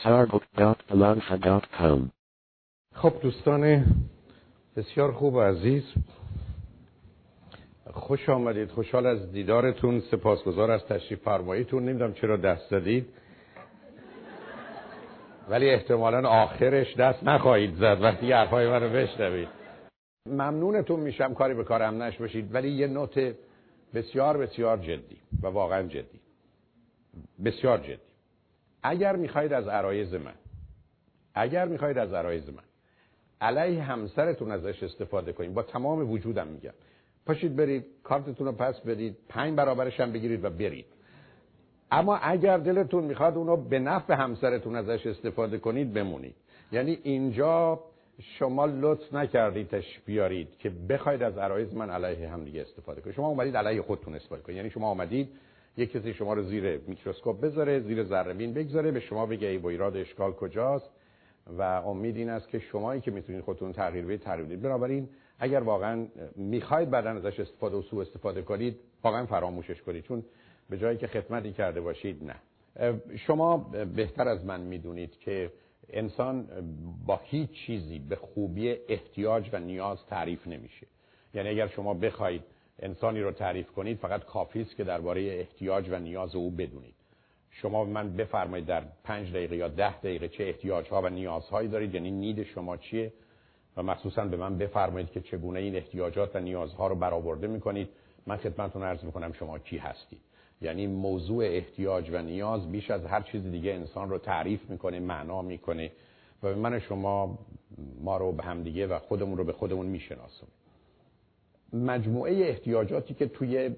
sarbook.alanfa.com. خب دوستان بسیار خوب و عزیز، خوش آمدید. خوشحال از دیدارتون، سپاسگزار از تشریف فرماییتون. نمیدونم چرا دست دادید، ولی احتمالاً آخرش دست نخواهید زد وقتی حرفای منو بشنوید. ممنونتون میشم کاری به کارم نش باشید، ولی یه نوت بسیار بسیار جدی و واقعا جدی، بسیار جدی. اگر میخواید از عرایض من علیه همسرتون ازش استفاده کنید، با تمام وجودم میگم، پاشید برید کارتتون رو پس بدید، 5 برابرش هم بگیرید و برید. اما اگر دلتون میخواد اونو به نفع همسرتون ازش استفاده کنید، بمونید. یعنی اینجا شما لطف نکردیدش بیارید که بخواید از عرایض من علیه هم دیگه استفاده کنید. شما اومدید علیه خودتون استفاده کنید. یعنی شما اومدید یک کسی شما رو زیر میکروسکوپ بذاره، زیر ذره‌بین بگذاره، به شما بگه ای ایراد اشکال کجاست و امید این است که شمایی که میتونید خودتون تغییر بدید. بنابراین اگر واقعا میخواید بعداً ازش استفاده و سوء استفاده کنید، واقعا فراموشش کنید، چون به جایی که خدمتی کرده باشید نه. شما بهتر از من میدونید که انسان با هیچ چیزی به خوبی احتیاج و نیاز تعریف نمیشه. یعنی اگر شما بخواید انسانی رو تعریف کنید، فقط کافی است که درباره احتیاج و نیاز او بدونید. شما به من بفرمایید در 5 دقیقه یا 10 دقیقه چه احتیاجها و نیازهایی دارید، یعنی نید شما چیه، و مخصوصا به من بفرمایید که چگونه این احتیاجات و نیازها رو برآورده میکنید. من خدمتتون عرض میکنم شما کی هستید. یعنی موضوع احتیاج و نیاز بیش از هر چیز دیگه انسان رو تعریف میکنه، معنا میکنه و به من شما ما رو به هم دیگه و خودمون رو به خودمون میشناسونه. مجموعه احتیاجاتی که توی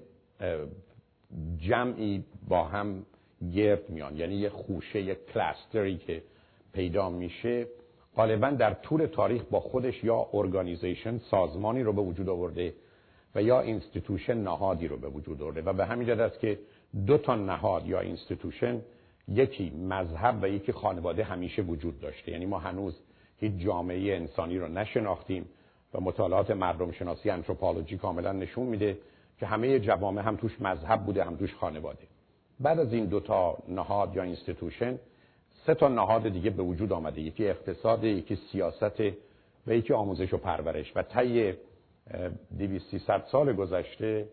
جمعی با هم گرد میان، یعنی یه خوشه، یه کلاستری که پیدا میشه، غالبا در طول تاریخ با خودش یا ارگانیزیشن، سازمانی رو به وجود آورده و یا اینستیتوشن، نهادی رو به وجود آورده. و به همین جهت است که 2 تا نهاد یا اینستیتوشن، یکی مذهب و یکی خانواده، همیشه وجود داشته. یعنی ما هنوز هیچ جامعه انسانی رو نشناختیم و مطالعات مردم شناسی، آنتروپولوژی کاملا نشون میده که همه جوامع هم توش مذهب بوده، هم توش خانواده. بعد از این 2 تا نهاد یا اینستیتوشن، 3 تا نهاد دیگه به وجود آمده. یکی اقتصاد، یکی سیاست و یکی آموزش و پرورش. و طی 200-300 سال گذشته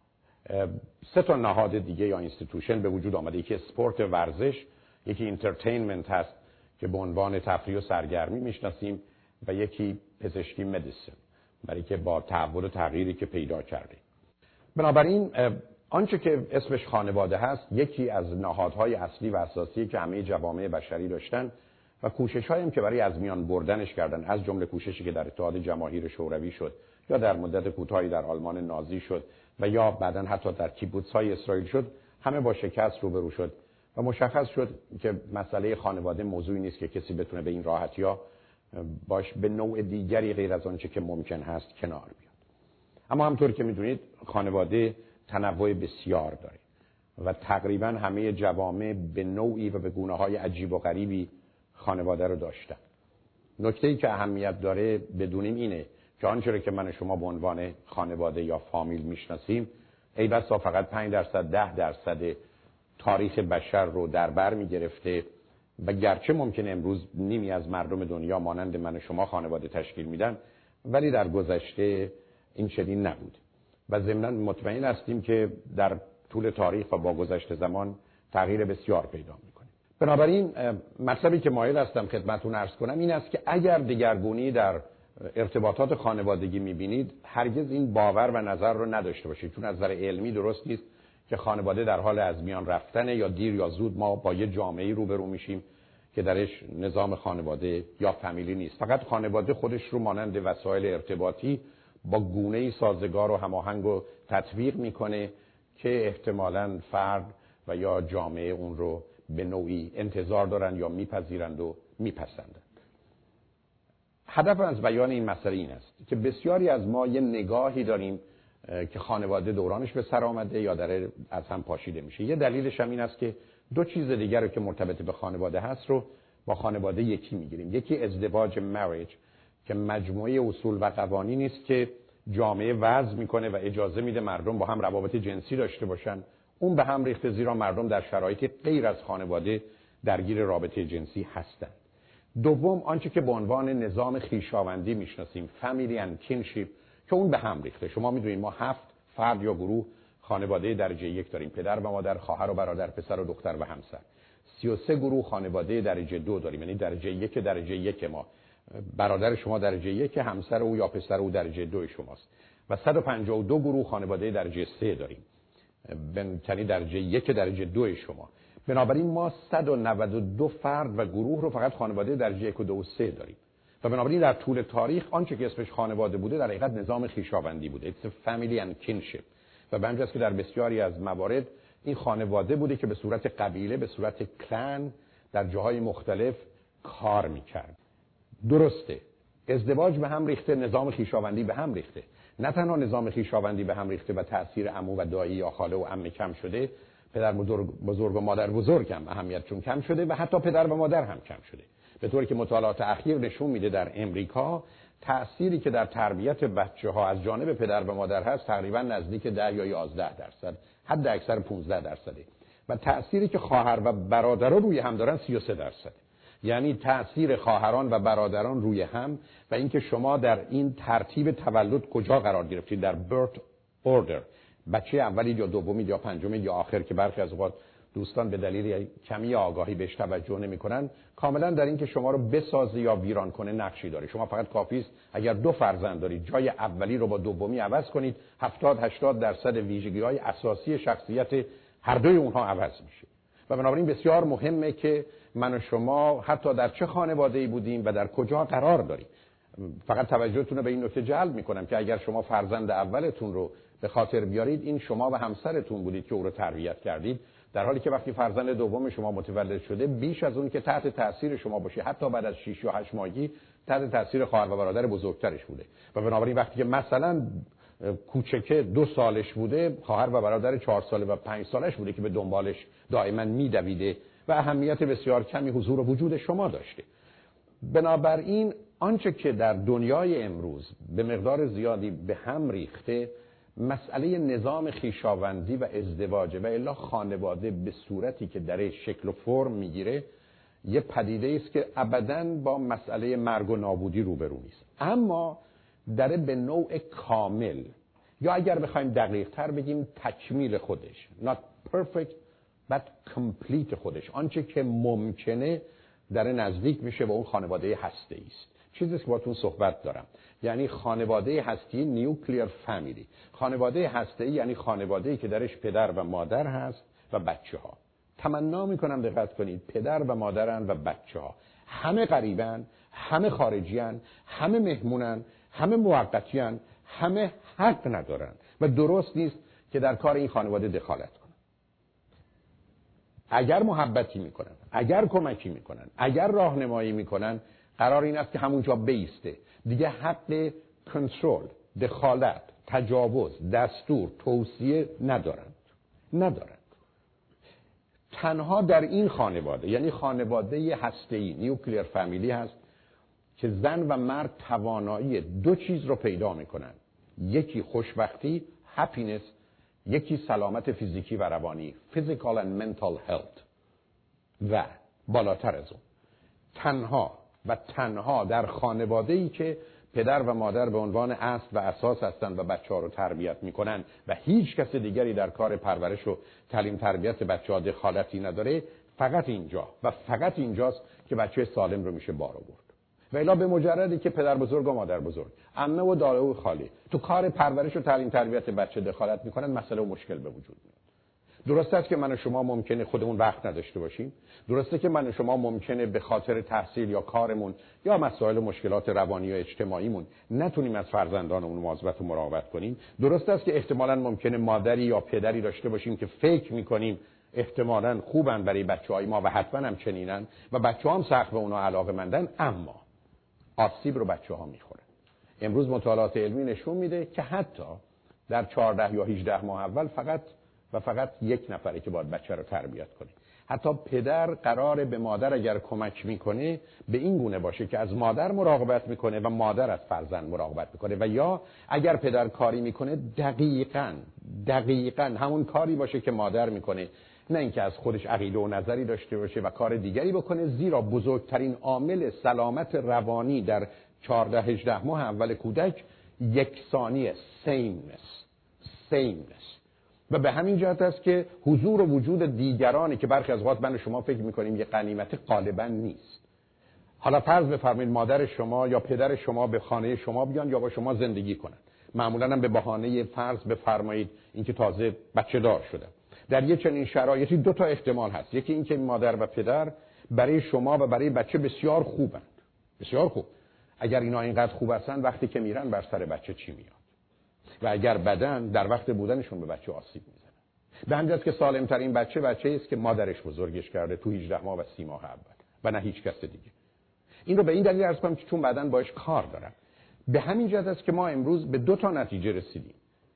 3 تا نهاد دیگه یا اینستیتوشن به وجود آمده. یکی اسپورت، ورزش، یکی اینترتینمنت هست که به عنوان تفریح و سرگرمی میشناسیم، و یکی پزشکی، مدیسن، برای که با تحول و تغییری که پیدا کرده. بنابراین آنچه که اسمش خانواده هست، یکی از نهادهای اصلی و اساسی که همه جوامع بشری داشتن و کوشش‌هایی هم که برای از میان بردنش کردن، از جمله کوششی که در اتحاد جماهیر شوروی شد یا در مدت کوتاهی در آلمان نازی شد و یا بعداً حتی در کیبوتس‌های اسرائیل شد، همه با شکست روبرو شد و مشخص شد که مسئله خانواده موضوعی نیست که کسی بتونه به این راحتی‌ها باش به نوع دیگری غیر از آنچه که ممکن هست کنار بیاد. اما همطور که می‌دونید خانواده تنوع بسیار داره و تقریباً همه جوامع به نوعی و به گونه‌های عجیب و غریبی خانواده رو داشتن. نکته‌ای که اهمیت داره بدونیم اینه که آنچه را که من شما به عنوان خانواده یا فامیل میشناسیم، ای بسا فقط 5%، 10% تاریخ بشر رو در بر می‌گرفته و گرچه ممکنه امروز نیمی از مردم دنیا مانند من شما خانواده تشکیل میدن، ولی در گذشته این چنین نبود و ضمناً مطمئن هستیم که در طول تاریخ و با گذشت زمان تغییر بسیار پیدا می‌کنه. بنابراین مطلبی که مایل هستم خدمتتون عرض کنم این است که اگر دگرگونی در ارتباطات خانوادگی می‌بینید، هرگز این باور و نظر رو نداشته باشید، چون از نظر علمی درست نیست که خانواده در حال از میان رفتنه یا دیر یا زود ما با یه جامعه‌ای روبرو میشیم که درش نظام خانواده یا فامیلی نیست. فقط خانواده خودش رو مانند وسایل ارتباطی با گونه‌ای سازگار و هماهنگ و تطبیق میکنه که احتمالاً فرد و یا جامعه اون رو به نوعی انتظار دارن یا میپذیرند و میپسندند. هدف از بیان این مسئله این است که بسیاری از ما یه نگاهی داریم که خانواده دورانش به سر آمده یا داره از هم پاشیده میشه. یه دلیلش هم این است که 2 چیز دیگر رو که مرتبط به خانواده هست رو با خانواده یکی میگیریم. یکی ازدواج، مریج، که مجموعه اصول و قوانینی است که جامعه وضع میکنه و اجازه میده مردم با هم روابط جنسی داشته باشن. اون به هم ریخته زیرا مردم در شرایطی غیر از خانواده درگیر رابطه جنسی هستند. دوم آنچه که به عنوان نظام خویشاوندی میشناسیم، فامیلی اند کینشیپ، که اون به هم ریخته. شما میدونید ما 7 فرد یا گروه خانواده درجه 1 داریم، پدر و مادر، خواهر و برادر، پسر و دختر و همسر. 33 گروه خانواده درجه 2 داریم، یعنی درجه 1 ما، برادر شما درجه 1، همسر او یا پسر او درجه 2 شماست. و 152 گروه خانواده درجه 3 داریم، یعنی درجه 2 شما. بنابراین ما 192 فرد و گروه رو فقط خانواده درجه 1 و 2 و 3 داریم. و بنابراین در طول تاریخ آنچه که اسمش خانواده بوده در حقیقت نظام خویشاوندی بوده. It's a family and kinship. و به همین جاست که در بسیاری از موارد این خانواده بوده که به صورت قبیله، به صورت کلان در جاهای مختلف کار میکرد. درسته، ازدواج به هم ریخته، نظام خویشاوندی به هم ریخته. نه تنها نظام خویشاوندی به هم ریخته و تأثیر عمو و دایی یا خاله و عمه کم شده، پدر بزرگ و مادر بزرگ هم اهمیتشون کم شده و حتی پدر و مادر هم کم شده. به طوری که مطالعات اخیر نشون میده در امریکا تأثیری که در تربیت بچه‌ها از جانب پدر و مادر هست تقریبا نزدیک 10 یا 11%، حد اکثر 15%. و تأثیری که خواهر و برادران روی هم دارن 33%. یعنی تأثیر خواهران و برادران روی هم و اینکه شما در این ترتیب تولد کجا قرار گرفتید، در birth order، بچه اولی یا دومی یا پنجمی یا آخر، که برخی از اوقات دوستان به دلیل کمی آگاهی بهش توجه نمی‌کنن، کاملا در این که شما رو بسازه یا ویران کنه نقشی داره. شما فقط کافی است اگر 2 فرزند دارید جای اولی رو با دومی عوض کنید، 70-80% ویژگی‌های اساسی شخصیت هر دوی اونها عوض میشه. و بنابراین بسیار مهمه که من و شما حتی در چه خانواده‌ای بودیم و در کجا قرار داریم. فقط توجهتون رو به این نکته جلب می‌کنم که اگر شما فرزند اولتون رو به خاطر بیارید، این شما و همسرتون بودید که او رو تربیت کردید، در حالی که وقتی فرزند دوم شما متولد شده بیش از اون که تحت تاثیر شما باشه، حتی بعد از 6 یا 8 ماهگی تحت تاثیر خواهر و برادر بزرگترش بوده. و بنابراین وقتی که مثلا کوچکه 2 سالش بوده، خواهر و برادر 4 ساله و 5 سالش بوده که به دنبالش دائما میدویده و اهمیت بسیار کمی حضور و وجود شما داشته. بنابراین آنچه که در دنیای امروز به مقدار زیادی به هم ریخته مسئله نظام خویشاوندی و ازدواج و الا خانواده به صورتی که در شکل و فرم میگیره یه پدیده است که ابداً با مسئله مرگ و نابودی روبرو نیست، اما داره به نوع کامل، یا اگر بخوایم دقیق تر بگیم تکمیل خودش، not perfect but complete خودش، آنچه که ممکنه داره نزدیک میشه به اون خانواده هسته‌ای است. چیزی که باهاتون صحبت دارم، یعنی خانواده هستی، نیوکلیر فامیلی. خانواده هسته‌ای یعنی خانواده‌ای که درش پدر و مادر هست و بچه‌ها. تمنا میکنم دقت کنید، پدر و مادرن و بچه‌ها همه غریبن، همه خارجیان، همه مهمونن، همه موقتیان، همه حق ندارن و درست نیست که در کار این خانواده دخالت کنن. اگر محبتی میکنن، اگر کمکی میکنن، اگر راهنمایی میکنن، قرار این است که همونجا بیسته. دیگه حق کنترل، دخالت، تجاوز، دستور، توصیه ندارند. تنها در این خانواده، یعنی خانواده هسته‌ای، نیوکلیر فامیلی هست که زن و مرد توانایی 2 چیز رو پیدا میکنن. یکی خوشبختی، هپینس، یکی سلامت فیزیکی و روانی، physical and mental health. و بالاتر از اون تنها در خانواده‌ای که پدر و مادر به عنوان اصل و اساس هستند و بچه‌ها رو تربیت میکنن و هیچ کس دیگری در کار پرورش و تعلیم تربیت بچه‌ها دخالتی نداره، فقط اینجاست که بچه سالم رو میشه بار آورد. و الا به مجردی که پدر بزرگ و مادر بزرگ، عمه و داده و خاله تو کار پرورش و تعلیم تربیت بچه دخالت میکنن، مسئله و مشکل به وجود میاد. درست است که من و شما ممکنه خودمون وقت نداشته باشیم، درسته که من و شما ممکنه به خاطر تحصیل یا کارمون یا مسائل و مشکلات روانی و اجتماعیمون نتونیم از فرزندانمون مواظبت و مراقبت کنیم، درست است که احتمالاً ممکنه مادری یا پدری داشته باشیم که فکر میکنیم احتمالاً خوبن برای بچه‌های ما و حتما هم چنینن و بچه‌ها هم سخت به اونا علاقه‌مندن، اما آسیب رو بچه‌ها میخورن. امروز مطالعات علمی نشون میده که حتی در 14 یا 18 ماه اول فقط یک نفره که باید بچه رو تربیت کنه. حتی پدر قراره به مادر اگر کمک میکنه به این گونه باشه که از مادر مراقبت میکنه و مادر از فرزند مراقبت میکنه، و یا اگر پدر کاری میکنه دقیقاً همون کاری باشه که مادر میکنه نه اینکه از خودش عقیده و نظری داشته باشه و کار دیگری بکنه، زیرا بزرگترین عامل سلامت روانی در 14-18 ماه اول کودک یکسانی sameness و به همین جهت است که حضور و وجود دیگرانی که برخی از اوقات من و شما فکر می‌کنیم یه غنیمت غالبا نیست. حالا فرض بفرمایید مادر شما یا پدر شما به خانه شما بیان یا با شما زندگی کنن، معمولا هم به بهانه فرض بفرمایید اینکه تازه بچه دار شدن. در یه چنین شرایطی دو تا احتمال هست، یکی اینکه مادر و پدر برای شما و برای بچه بسیار خوبند، بسیار خوب. اگر اینا اینقدر خوب هستن وقتی که میرن بر سر بچه چی میاد؟ و اگر بدن در وقت بودنشون به بچه آسیب میزنن. به همین جهت که سالمترین بچه است که مادرش بزرگش کرده تو 18 ماه و 30 ماه اول و نه هیچ کس دیگه. این رو به این دلیل عرض کنم که چون بدن باش کار دارن. به همین جهت است که ما امروز به دو تا نتیجه رسیدیم.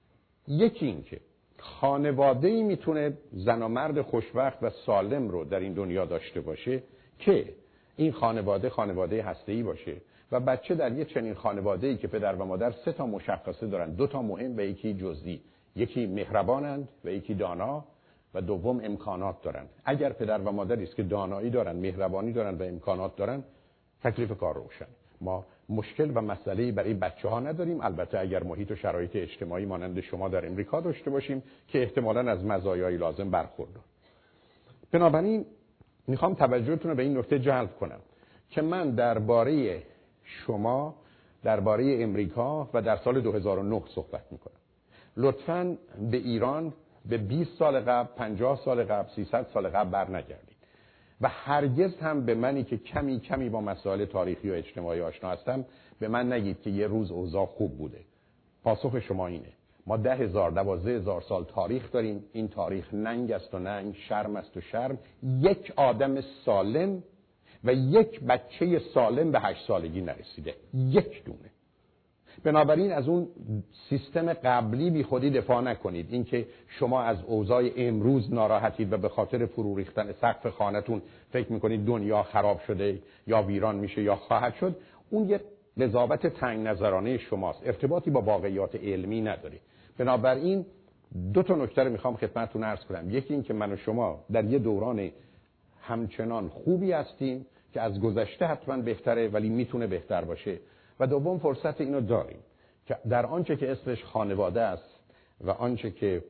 یکی این که خانواده‌ای میتونه زن و مرد خوشبخت و سالم رو در این دنیا داشته باشه که این خانواده هسته‌ای باشه و بچه در یک چنین خانواده‌ای که پدر و مادر سه تا مشخصه دارن، دو تا مهم و یکی جزئی، یکی مهربانند و یکی دانا و دوم امکانات دارن. اگر پدر و مادری است که دانایی دارن، مهربانی دارن و امکانات دارن، تکلیف کار روشن. ما مشکل و مسئله‌ای برای بچه‌ها نداریم، البته اگر محیط و شرایط اجتماعی مانند شما در امریکا داشته باشیم که احتمالاً از مزایای لازم برخوردار. بنابراین میخوام توجهتون رو به این نکته جلب کنم که من درباره شما، درباره امریکا و در سال 2009 صحبت میکنم. لطفاً به ایران به 20 سال قبل، 50 سال قبل، 300 سال قبل برنگردید و هرگز هم به منی که کمی با مسائل تاریخی و اجتماعی آشنا هستم به من نگید که یه روز اوضاع خوب بوده. پاسخ شما اینه: ما 10,000 12,000 سال تاریخ داریم. این تاریخ ننگ است و ننگ، شرم است و شرم. یک آدم سالم و یک بچه سالم به 8 سالگی نرسیده، یک دونه. بنابراین از اون سیستم قبلی بی خودی دفاع نکنید. اینکه شما از اوضاع امروز ناراحتید و به خاطر فرو ریختن سقف خانه‌تون فکر میکنید دنیا خراب شده یا ویران میشه یا خواهد شد، اون یه قضاوت تنگ نظرانه شماست، ارتباطی با واقعیات علمی نداره. بنابراین دو تا نکته رو میخوام خدمتتون عرض کنم. یکی این که من و شما در یه دوران همچنان خوبی هستیم که از گذشته حتما بهتره ولی میتونه بهتر باشه، و دوم فرصت اینو داریم که در آنچه که اسمش خانواده است و آنچه که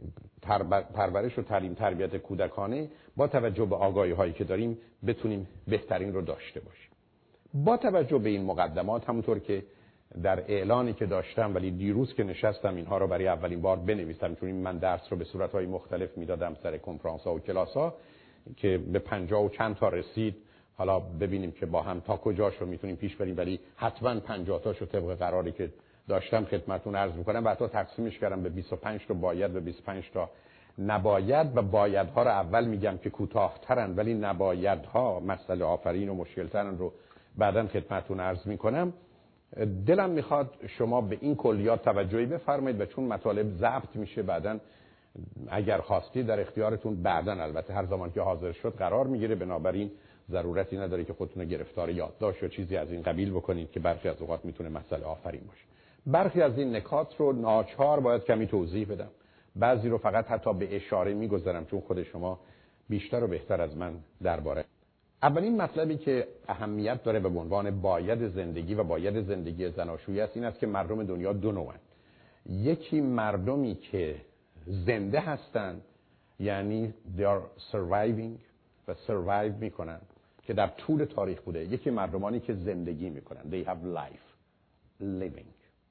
پرورش و تعلیم تربیت کودکانه، با توجه به آگاهی هایی که داریم بتونیم بهترین رو داشته باشیم. با توجه به این مقدمات، همونطور که در اعلانی که داشتم ولی دیروز که نشستم اینها رو برای اولین بار بنویسم، چون من درس رو به صورت‌های مختلف میدادم سر کنفرانس‌ها و کلاس‌ها که به 50 و چند تا رسید. حالا ببینیم که با هم تا کجاش رو میتونیم پیش بریم، ولی حتما 50 تاشو طبق قراری که داشتم خدمتتون عرض می‌کنم. و حتی تقسیمش کردم به 25 تا باید و 25 تا نباید، و بایدها رو اول میگم که کوتاه‌ترن ولی نبایدها مسئله آفرین و مشکل‌ترن رو بعداً خدمتتون عرض می‌کنم. دلم میخواد شما به این کلیات توجهی بفرمایید و چون مطالب ضبط میشه بعداً اگر خواستید در اختیارتون بعداً البته هر زمان که حاضر شد قرار میگیره. بنابراین ضرورتی نداره که خودتون رو گرفتار یادداشت یا چیزی از این قبیل بکنید که برخی از اوقات میتونه مسئله آفرین باشه. برخی از این نکات رو ناچار باید کمی توضیح بدم، بعضی رو فقط حتی به اشاره میگذارم چون خود شما بیشتر و بهتر از من درباره. اولین مطلبی که اهمیت داره به عنوان باید زندگی و باید زندگی زناشویی است این است که مردم دنیا دو نوعن. یکی مردمی که زنده هستن، یعنی they are surviving و survive میکنن که در طول تاریخ بوده. یکی مردمانی که زندگی میکنن، they have life living.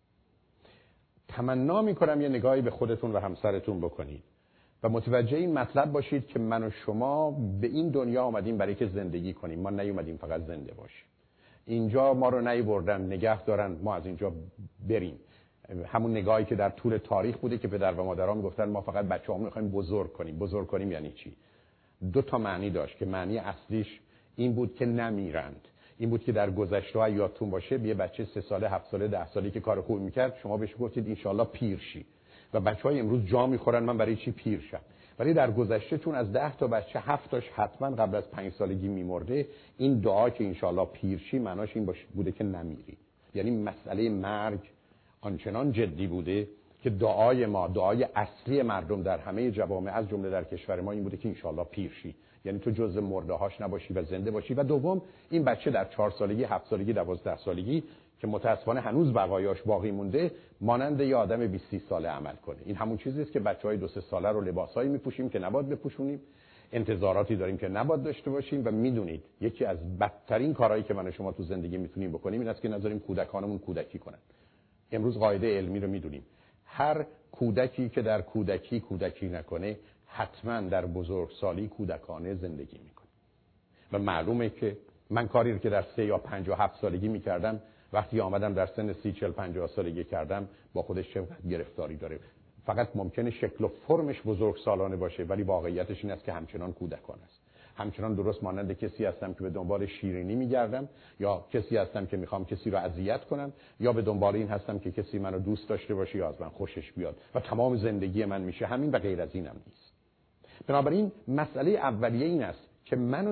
تمنا میکنم یه نگاهی به خودتون و همسرتون بکنید و متوجه این مطلب باشید که من و شما به این دنیا آمدیم برای که زندگی کنیم. ما نیومدیم فقط زنده باشیم. اینجا ما رو نیوردن نگه دارن ما از اینجا بریم. همون نگاهی که در طول تاریخ بوده که پدر و مادرها میگفتن ما فقط بچه‌هامون رو می‌خوایم بزرگ کنیم. بزرگ کنیم یعنی چی؟ دو تا معنی داشت که معنی اصلیش این بود که نمیرند. این بود که در گذشته یادتون باشه یه بچه 3 ساله، 7 ساله، 10 سالی که کار خوب می‌کرد شما بهش گفتید ان شاءالله پیر شی. و بچه‌های امروز جا می‌خورن من برای چی پیر شم. ولی در گذشته چون از 10 تا بچه 7 تاش حتما قبل از 5 سالگی می‌مرده، این دعا که ان شاءالله پیر شی معناش این بوده که نمیری. یعنی مسئله مرگ آنچنان جدی بوده که دعای ما، دعای اصلی مردم در همه جوامع از جمله در کشور ما این بوده که انشالله پیر شی، یعنی تو جزء مرده هاش نباشی و زنده باشی. و دوم این بچه در 4 سالگی، 7 سالگی، 12 سالگی که متاسفانه هنوز بقایاش باقی مونده، مانند یه آدم 20 ساله عمل کنه. این همون چیزی است که بچهای 2-3 ساله رو لباسایی میپوشیم که نباید بپوشونیم، انتظاراتی داریم که نباید داشته باشیم. و میدونید یکی از بدترین کارهایی که من و شما تو زندگی میتونیم بکنیم این است که نذاریم کودکانمون کودکی کنن. امروز قاعده علمی رو میدونیم، هر کودکی که در کودکی نکنه حتما در بزرگسالی کودکانه زندگی میکنه. و معلومه که من کاری رو که در 3 یا 5 یا 7 سالگی میکردم وقتی آمدم در سن 30 40 50 سالگی کردم با خودش چقدر گرفتاری داره. فقط ممکنه شکل و فرمش بزرگسالانه باشه ولی واقعیتش این است که همچنان کودکانه است. همچنان درست مانند کسی هستم که به دنبال شیرینی میگردم، یا کسی هستم که میخوام کسی رو اذیت کنم، یا به دنبال این هستم که کسی منو دوست داشته باشه یا از من خوشش بیاد و تمام زندگی من میشه همین و غیر از اینم نیست. بنابراین مسئله اولیه این است که من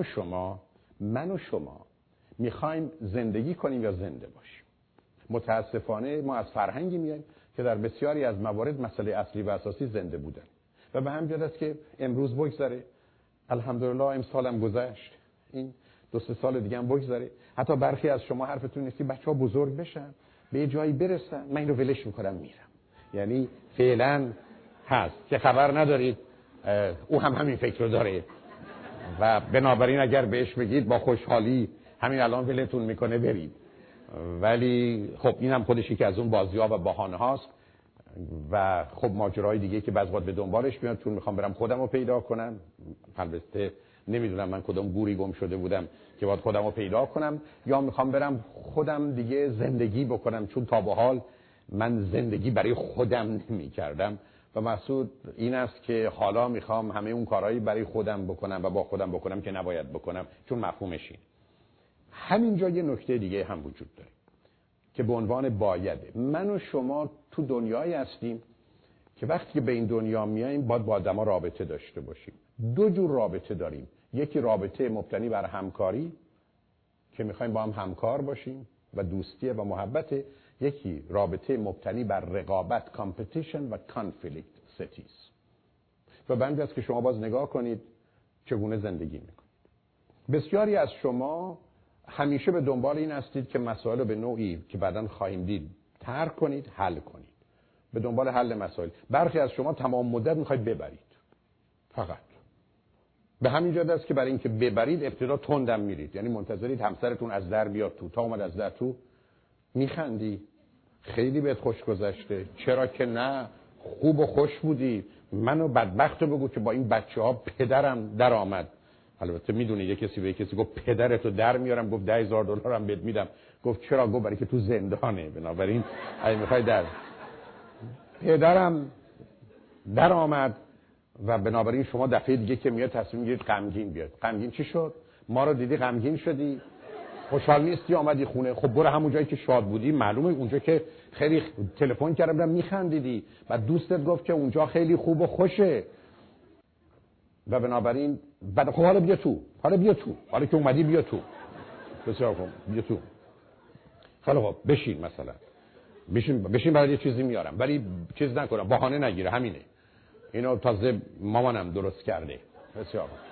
و شما میخوایم زندگی کنیم یا زنده باشیم. متاسفانه ما از فرهنگی میایم که در بسیاری از موارد مسئله اصلی و اساسی زنده بودن و به همین جهت است که امروز بگذره، الحمدلله امسالم گذشت، این 2-3 سال دیگه هم بگذره. حتی برخی از شما حرفتون نیست که بچه‌ها بزرگ بشن، به یه جایی برسن، من اینو ولش میکنم میرم. یعنی فعلا هست که خبر ندارید او هم همین فکر رو داره و بنابراین اگر بهش بگید با خوشحالی همین الان ولتون میکنه برید. ولی خب این هم خودش یکی از اون بازی‌ها و بهانه هاست و خب ماجرای دیگه که بعضی وقت به دنبالش میاد، چون میخوام برم خودم رو پیدا کنم. البته نمیدونم من کدوم گوری گم شده بودم که باید خودم رو پیدا کنم، یا میخوام برم خودم دیگه زندگی بکنم، چون تا به حال من زندگی برای خودم نمی کردم و مقصود این است که حالا میخوام همه اون کارهایی برای خودم بکنم و با خودم بکنم که نباید بکنم، چون مفهومش این. همینجا یه نکته دیگه هم وجود داره که به عنوان بایده. من و شما تو دنیایی هستیم که وقتی به این دنیا میاییم باید با آدما رابطه داشته باشیم. 2 جور رابطه داریم، یکی رابطه مبتنی بر همکاری که میخوایم با هم همکار باشیم و دوستی و محبت، یکی رابطه مبتنی بر رقابت، کامپتیشن و کانفلیکت ستیز. و به همین جاست که شما باز نگاه کنید چگونه زندگی میکنید. بسیاری از شما همیشه به دنبال این هستید که مسائل رو به نوعی که بعداً خواهیم دید ترک کنید، حل کنید، به دنبال حل مسائل. برخی از شما تمام مدت میخواید ببرید، فقط به همین جهت است که برای اینکه ببرید ابتدا تندم میرید، یعنی منتظرید همسرتون از در بیاد تو. تا اومد از در تو میخندی، خیلی بهت خوش گذشته، چرا که نه، خوب و خوش بودی، منو بدبخت رو بگو که با این بچه‌ها پدرم در آمد. البته میدونی یه کسی به کسی گفت پدرتو در میارم، گفت $10,000 هم بهت میدم. گفت چرا؟ گفت برای که تو زندانه، بنابراین اگه میخوای در پدرم در آمد. و بنابراین شما دفعه دیگه که میاد تصمیم میگیرید غمگین بیاد. غمگین چی شد؟ ما رو دیدی غمگین شدی؟ خوشحال نیستی آمدی خونه؟ خب برو همون جایی که شاد بودی، معلومه اونجا که خیلی تلفن کردم میخندیدی و دوستت گفت که اونجا خیلی خوب و خوشه و بنابراین بعد خب حالا بیا تو، حالا که اومدی بیا تو، بسیار خوب بیا تو. خیلی خوب بشین، مثلا بشین برای یه چیزی میارم، ولی چیز نکنم، بهانه نگیره، همینه، اینو تازه مامانم درست کرده. بسیار خوب.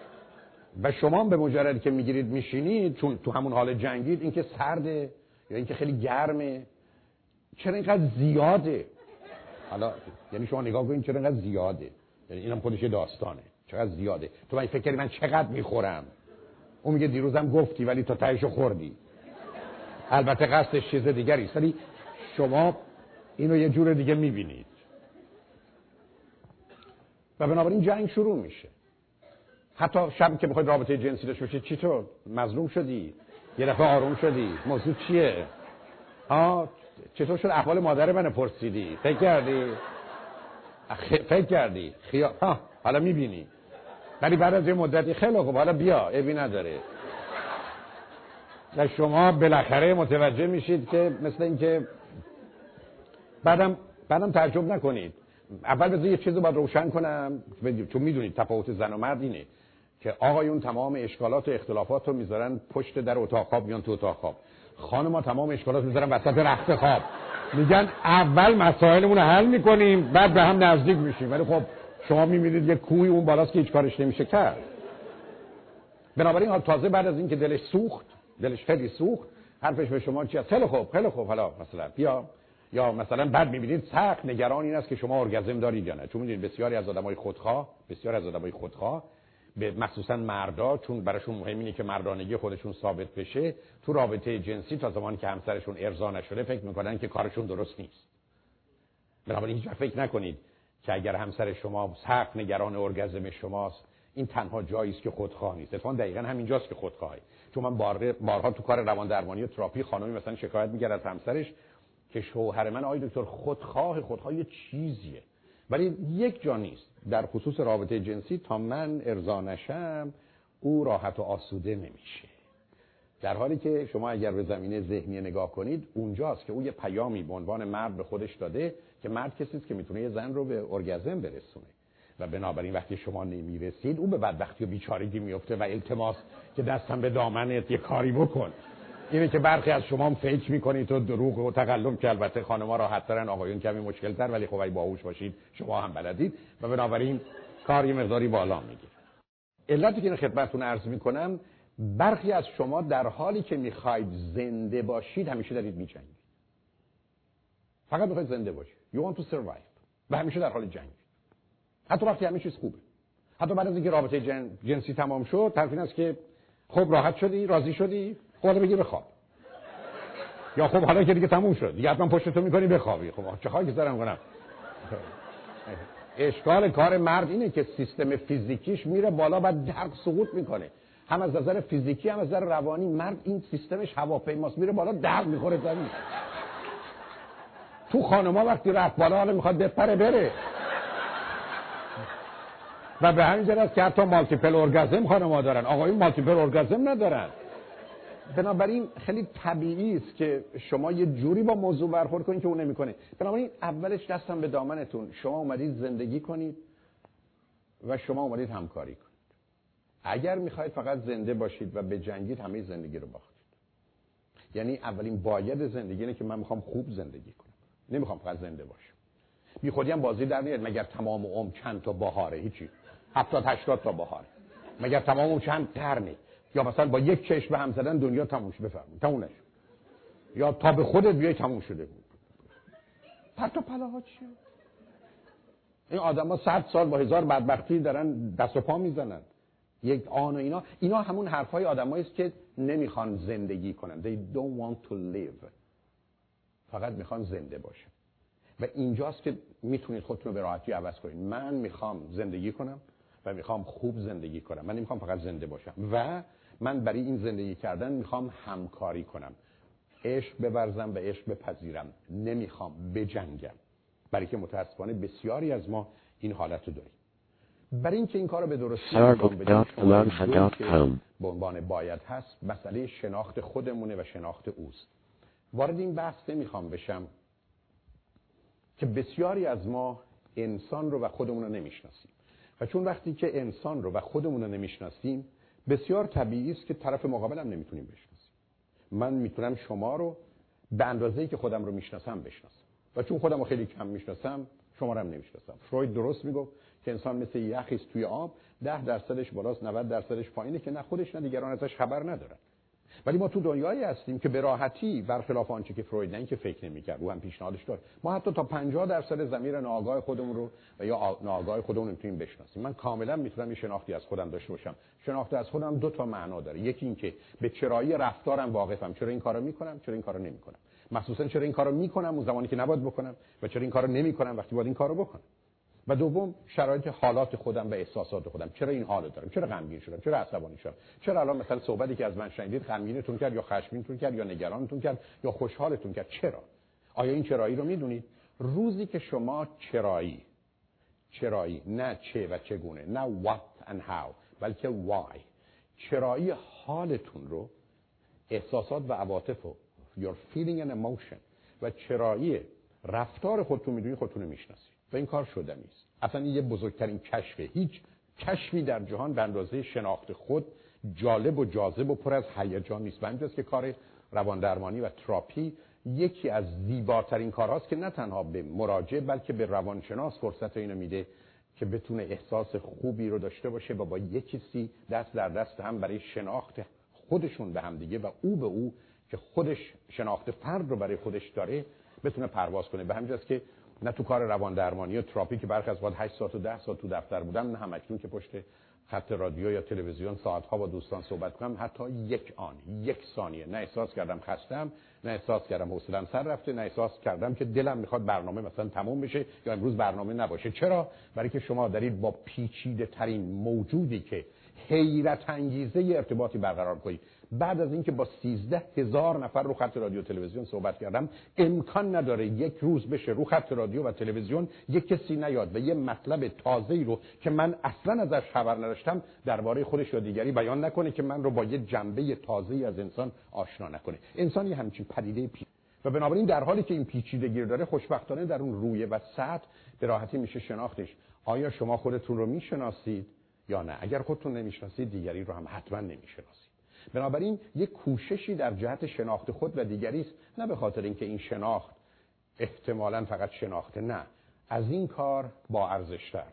و شما هم به مجردی که میگیرید میشینید، چون تو همون حال جنگید، اینکه سرده یا اینکه خیلی گرمه، چرا اینقدر زیاده؟ حالا یعنی شما نگاه کنید چرا اینقدر زیاده، یعنی اینم خودش داستانه، چقدر زیاده. تو من فکر کردی من چقدر میخورم؟ اون میگه دیروزم گفتی ولی تا تهشو خوردی. البته قصدش چیز دیگری است، ولی شما اینو یه جور دیگه میبینید و بنابراین جنگ شروع میشه. حتی شب که بخواید رابطه جنسی داشته باشید، چطور؟ مظلوم شدی؟ یه دفعه آروم شدی؟ موضوع چیه؟ چطور شد احوال مادر منو پرسیدی؟ فکر کردی؟ حالا میبینی. ولی بعد از یه مدتی خیلی خوب، حالا بیا، عیبی نداره. و شما بالاخره متوجه میشید که مثل این که بعدم تعجب نکنید. اول بذار یه چیزو باید روشن کنم، چون میدونید تفاوت زن و مرد اینه که آقایون تمام اشکالات و اختلافات رو میذارن پشت در اتاق خواب، میان تو اتاق خواب. خانم‌ها تمام اشکالات میذارن وسط رخت خواب. میگن اول مسائلمون رو حل میکنیم بعد به هم نزدیک میشیم، ولی خب شما میبینید یه کوی اون بالاست که هیچ کارش نمیشه کرد. بنابراین تازه بعد از این که دلش خیلی سوخت، حرفش به شما چیه؟ خیلی خوب حالا مثلا بیا، یا مثلا بعد میبینید سخت نگران این است که شما ارگازم دارید یا نه. چون میدونید بسیاری از آدمای خودخواه به مخصوصا مردا، چون براشون مهم اینه که مردانگی خودشون ثابت بشه، تو رابطه جنسی تا زمانی که همسرشون ارضا نشده فکر میکنن که کارشون درست نیست. بنابراین هیچ وقت فکر نکنید که اگر همسر شما سخت نگران ارگازم شماست این تنها جایی است که خودخواه نیست. اتفاقا دقیقاً همینجاست که خودخواهی. چون من بارها تو کار روان درمانی و تراپی خانمی مثلا شکایت می‌کرد از همسرش که شوهر من آقای دکتر خودخواه یه چیزیه، ولی یک جا نیست. در خصوص رابطه جنسی تا من ارضا نشم او راحت و آسوده نمیشه. در حالی که شما اگر به زمینه ذهنی نگاه کنید اونجاست که او یه پیامی به عنوان مرد به خودش داده که مرد کسی است که میتونه یه زن رو به ارگازم برسونه و بنابراین وقتی شما نمیرسید او به بدبختی و بیچارگی میفته و التماس که دستم به دامنت یه کاری بکن. اینه که برخی از شما هم فکر میکنید تو دروغ و تقلب، که البته خانم‌ها راحت ترن، آقایون کمی مشکل تر، ولی خب اگه باهوش باشید شما هم بلدید و بنابراین کار یه مقداری بالا میگیره. علتی که این خدمتتون عرض میکنم، برخی از شما در حالی که میخواید زنده باشید همیشه دارید میجنگید. فقط میخواید زنده باشید. You want to survive. و همیشه در حال جنگ. حتی وقتی همه چیز خوبه. حتی بعد از اینکه رابطه جنسی تمام شد، طرف این است که خب راحت شدی، راضی شدی، خب حالا بگی بخواب. یا خب حالا که دیگه تموم شد، دیگه حتما پشتتو میکنی بخوابی. خب چه خاکی سرم کنم. اشکال کار مرد اینه که سیستم فیزیکیش میره بالا بعد درد سقوط میکنه. هم از نظر فیزیکی هم از نظر روانی. مرد این سیستمش هواپیماست، میره بالا درد میخوره زمین. تو خانم‌ها وقتی رفت بالا حالا میخواد بپره بره. و به همین جهت که حتی مالتیپل ارگازم خانم‌ها دارن، آقایون مالتیپل ارگازم ندارن. بنابراین خیلی طبیعی است که شما یه جوری با موضوع برخورد کنید که اون نمی‌کنه. بنابراین اولش دستم به دامنتون، شما اومدید زندگی کنید و شما اومدید همکاری کنید. اگر می‌خواید فقط زنده باشید و بجنگید همه زندگی رو باختید. یعنی اولین باید زندگی اینه که من می‌خوام خوب زندگی کنم. نمی‌خوام فقط زنده باشم. بی خودی هم بازی در نیاد. مگر تمام عمر چند تا بهاره؟ هیچی. 70 80 تا بهاره. مگر تمام عمر چند قرنه؟ یا مثلا با یک چشم به هم زدن دنیا تموم شه، بفرمایید تموم نشه. یا تا به خودت بیای تموم شده بود. پرت و پلاها چیه؟ این آدما 100 سال با هزار بدبختی دارن دست و پا میزنن. یک آن و اینا همون حرفای آدمایی است که نمیخوان زندگی کنن. They don't want to live. فقط میخوان زنده باشن. و اینجاست که میتونید خودتون رو به راحتی عوض کنید. من میخوام زندگی کنم و میخوام خوب زندگی کنم. من نمیخوام فقط زنده باشم و من برای این زندگی کردن میخوام همکاری کنم، عشق بورزم و عشق بپذیرم، نمیخوام بجنگم. برای که متاسفانه بسیاری از ما این حالت رو داریم. برای اینکه این کار رو به درستی انجام بدیم به عنوان باید هست، مسئله شناخت خودمونه و شناخت اوست. وارد این بحث نمیخوام بشم که بسیاری از ما انسان رو و خودمون رو نمیشناسیم و چون وقتی که انسان رو و خودمون رو نمیشناسیم بسیار طبیعی است که طرف مقابلم نمیتونیم بشناسیم. من میتونم شما رو به اندازه‌ای که خودم رو میشناسم بشناسم و چون خودم رو خیلی کم میشناسم شما رو هم نمیشناسم. فروید درست میگفت که انسان مثل یخی است توی آب، 10% بالاست 90% پایینه که نه خودش نه دیگران ازش خبر ندارن. ولی ما تو دنیایی هستیم که به راحتی برخلاف آنچه که فروید نه که فکر نمی‌کرد، او هم پیشنهادش داد، ما حتی تا 50% ضمیر ناآگاه خودمون رو و یا ناآگاه خودمون رو میتونیم بشناسیم. من کاملا میتونم یه شناختی از خودم داشته باشم. شناخت از خودم دو تا معنا داره. یکی این که به چرایی رفتارم واقفم، چرا این کارو میکنم، چرا این کارو نمیکنم. مخصوصا چرا این کارو میکنم اون زمانی که نباید بکنم و چرا این کارو نمیکنم وقتی باید این کارو بکنم. و دوم شرایط حالات خودم و احساسات خودم. چرا این حالو دارم؟ چرا غمگین شدم؟ چرا عصبانی شدم؟ چرا الان مثلا صحبتی که از من شنیدید غمگینتون کرد یا خشمگینتون کرد یا نگرانتون کرد یا خوشحالتون کرد؟ چرا؟ آیا این چرایی رو میدونید؟ روزی که شما چرایی نه چه و چگونه، نه what and how، بلکه why، چرایی حالتون رو، احساسات و عواطف و your feeling and emotion و چرایی رفتار خودتون میدونید، خودتون رو میشناسید. و این کار شدنی است. اصلا این یه بزرگترین کشفه. هیچ کشفی در جهان به اندازه شناخت خود جالب و جاذب و پر از هیجان نیست. و همینجاست که کار روان درمانی و تراپی یکی از زیباترین کارهاست که نه تنها به مراجع بلکه به روانشناس فرصت اینو میده که بتونه احساس خوبی رو داشته باشه و با یک کسی دست در دست هم برای شناخت خودشون به هم دیگه و او به او که خودش شناخت فرد رو برای خودش داره بتونه پرواز کنه. به همین جاست که نه تو کار روان درمانی و تراپی که برخی از وقت 8 ساعت و 10 ساعت تو دفتر بودم، نه هم اکنون که پشت خط رادیو یا تلویزیون ساعت‌ها با دوستان صحبت کنم، حتی یک آن، یک ثانیه نه احساس کردم خستم، نه احساس کردم حوصله‌ام سر رفته، نه احساس کردم که دلم میخواد برنامه مثلا تموم بشه یا امروز برنامه نباشه. چرا؟ برای که شما دارید با پیچیده ترین موجودی که حیرت انگیزه ارتباطی برقرار کنید. بعد از اینکه با 13,000 نفر رو خط رادیو تلویزیون صحبت کردم، امکان نداره یک روز بشه رو خط رادیو و تلویزیون یک کسی نیاد و یه مطلب تازه‌ای رو که من اصلا ازش خبر نداشتم درباره خودش یا دیگری بیان نکنه که من رو با یه جنبه تازه‌ای از انسان آشنا نکنه. انسان یه همچین پدیده و بنابراین در حالی که این پیچیدگی داره، خوشبختانه در اون رویه و سطح به راحتی میشه شناختش. آیا شما خودتون رو میشناسید یا نه؟ اگر خودتون نمیشناسید دیگری رو هم حتما نمیشناسید. بنابراین یک کوششی در جهت شناخت خود و دیگری است، نه به خاطر اینکه این شناخت احتمالاً فقط شناخته، نه، از این کار با ارزشتر،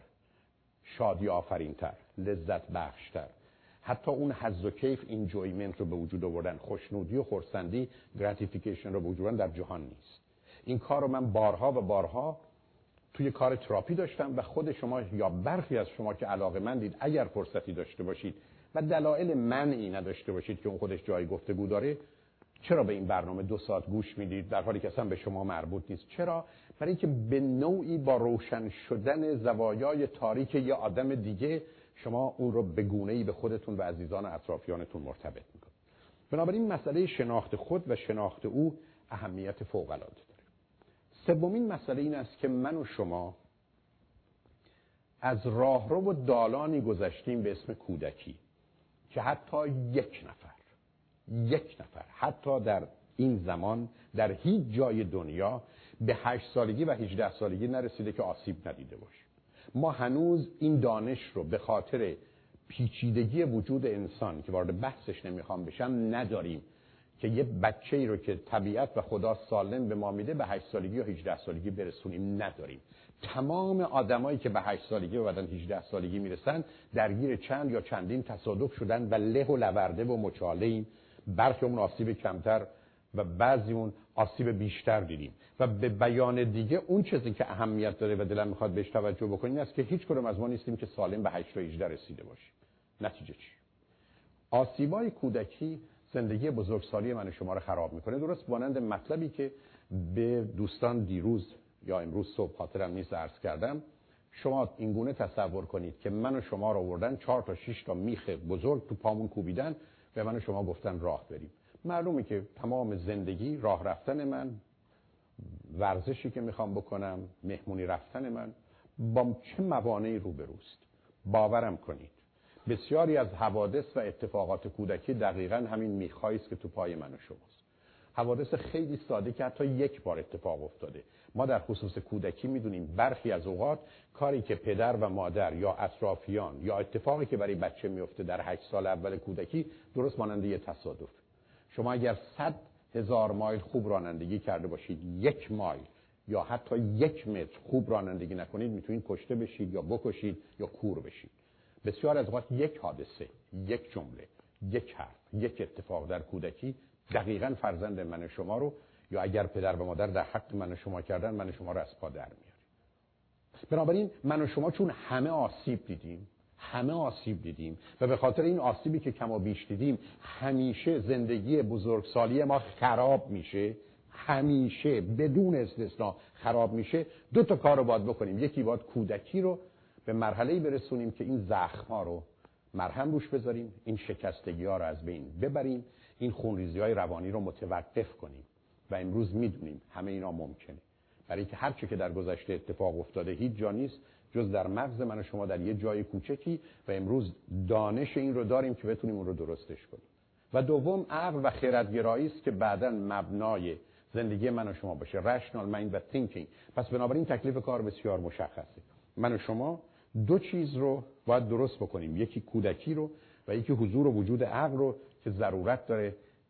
شادی آفرینتر، لذت بخشتر، حتی اون حظ و کیف، اینجویمنت رو به وجود آوردن، خوشنودی و خرسندی، گراتیفیکیشن رو به وجود آوردن در جهان نیست. این کار رو من بارها و بارها توی کار تراپی داشتم و خود شما یا برخی از شما که علاقه‌مندید اگر فرصتی داشته باشید و دلایل منعی نداشته باشید که اون خودش جای گفتگو داره، چرا به این برنامه 2 ساعت گوش میدید در حالی که اصلا به شما مربوط نیست؟ چرا؟ برای اینکه به نوعی با روشن شدن زوایای تاریک یه آدم دیگه شما اون رو به گونه‌ای به خودتون و عزیزان و اطرافیانتون مرتبط میکنید. بنابراین مسئله شناخت خود و شناخت او اهمیت فوق‌العاده داره. سومین مسئله این است که من و شما از راهرو و دالانی گذشتیم به اسم کودکی که حتی یک نفر حتی در این زمان در هیچ جای دنیا به 8 سالگی و 18 سالگی نرسیده که آسیب ندیده باشه. ما هنوز این دانش رو به خاطر پیچیدگی وجود انسان که وارد بحثش نمیخوام بشم نداریم که یه بچه‌ای رو که طبیعت و خدا سالم به ما میده به 8 سالگی یا 18 سالگی برسونیم. نداریم. تمام آدمایی که به 8 سالگی و بعداً 18 سالگی میرسن درگیر چند یا چندین تصادف شدن و له و لورده و مچاله‌ایم. برخی اون آسیب کمتر و بعضی اون آسیب بیشتر دیدیم. و به بیان دیگه اون چیزی که اهمیت داره و دلم میخواد بهش توجه بکنیم است که هیچ کدوم از ما نیستیم که سالم به 8 تا 18 رسیده باشیم. نتیجه چی؟ آسیبای کودکی زندگی بزرگسالی من و شما رو خراب میکنه. درست مانند مطلبی که به دوستان دیروز یا امروز صبح خاطرم نیست عرض کردم. شما این گونه تصور کنید که من و شما رو آوردن 4 تا 6 تا میخ بزرگ تو پامون کوبیدن به من و شما گفتن راه بریم. معلومه که تمام زندگی، راه رفتن من، ورزشی که میخوام بکنم، مهمونی رفتن من با چه موانعی روبروست. باورم کنید بسیاری از حوادث و اتفاقات کودکی دقیقاً همین میخایی است که تو پای من و شماست. حوادث خیلی ساده که حتی یک بار اتفاق افتاده. ما در خصوص کودکی میدونیم برخی از اوقات کاری که پدر و مادر یا اطرافیان یا اتفاقی که برای بچه میفته در 8 سال اول کودکی درست مانند یه تصادف. شما اگر 100,000 مایل خوب رانندگی کرده باشید، 1 مایل یا حتی 1 متر خوب رانندگی نکنید میتونید کشته بشید یا بکشید یا کور بشید. بسیار از اوقات یک حادثه، یک جمله، یک حرف، یک اتفاق در کودکی دقیقاً فرزند من و شما رو یا اگر پدر و مادر در حق من و شما کردن من و شما رو از پا در میاره. بنابراین من و شما چون همه آسیب دیدیم و به خاطر این آسیبی که کم و بیش دیدیم همیشه زندگی بزرگسالی ما خراب میشه، همیشه بدون استثنا خراب میشه. 2 تا کار رو باید بکنیم. یکی باید کودکی رو به مرحله‌ای برسونیم که این زخم‌ها رو مرهم روش بذاریم، این شکستگی‌ها رو از بین ببریم، این خونریزی‌های روانی رو متوقف کنیم. و امروز میدونیم همه اینا ممکنه، برای که هر چی که در گذشته اتفاق افتاده هیچ جا نیست جز در مغز من و شما در یه جای کوچکی و امروز دانش این رو داریم که بتونیم اون رو درستش کنیم. و دوم عقل و خردگرایی است که بعداً مبنای زندگی من و شما باشه، rational mind و thinking. پس بنابراین تکلیف کار بسیار مشخصه. من و شما 2 چیز رو باید درست بکنیم، یکی کودکی رو و یکی حضور و وجود عقل رو که ضرورت داره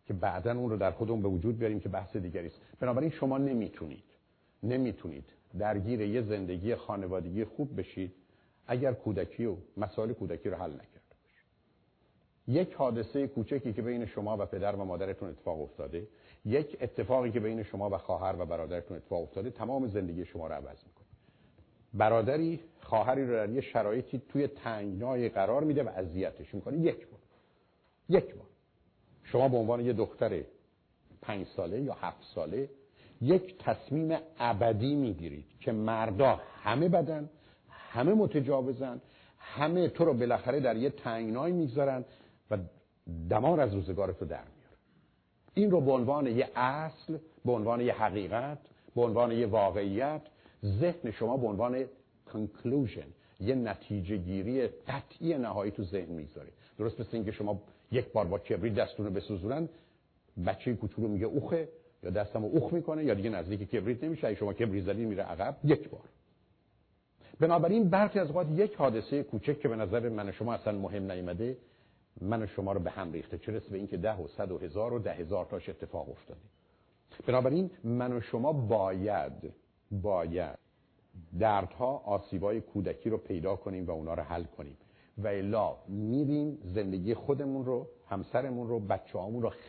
که بعداً اون رو در خودمون به وجود بیاریم که بحث دیگری است. بنابراین شما نمیتونید درگیر یه زندگی خانوادگی خوب بشید اگر کودکی و مسائل کودکی رو حل نکرده باشید. یک حادثه کوچکی که بین شما و پدر و مادرتون اتفاق افتاده، یک اتفاقی که بین شما و خواهر و برادرتون اتفاق افتاده، تمام زندگی شما رو عوض میکنه. برادری خواهری رو در یه شرایطی توی تنگنای قرار میده و اذیتش میکنه. یک بار شما به عنوان یه دختر 5 ساله یا 7 ساله یک تصمیم ابدی میگیرید که مردا همه بدن، همه متجاوزن، همه تو رو بالاخره در یه تنگنای میگذارن و دمار از روزگارت رو در میاره. این رو به عنوان یه اصل، به عنوان یه حقیقت، به عنوان یه واقعیت، ذهن شما به عنوان conclusion، یه نتیجه گیری قطعی نهایی تو ذهن میگذاره. درست مثل این که شما یک بار با کبریت دستتون رو بسوزونن، بچه کوچولو میگه اوخه یا دستمو اوخ میکنه یا دیگه نزدیک کبریت نمیشه. اگه شما کبریت زدین میره عقب یک بار. بنابراین برخی از اوقات یک حادثه کوچک که به نظر من و شما اصلا مهم نیامده، من و شما رو به هم ریخته، چه رسه به این که 10 و 100 و 1000 و 10,000 تاش اتفاق افتاده. بنابراین من و شما باید دردها، آسیبای کودکی رو پیدا کنیم و اونا رو حل کنیم و الا میریم زندگی خودمون رو، همسرمون رو، بچه‌هامون رو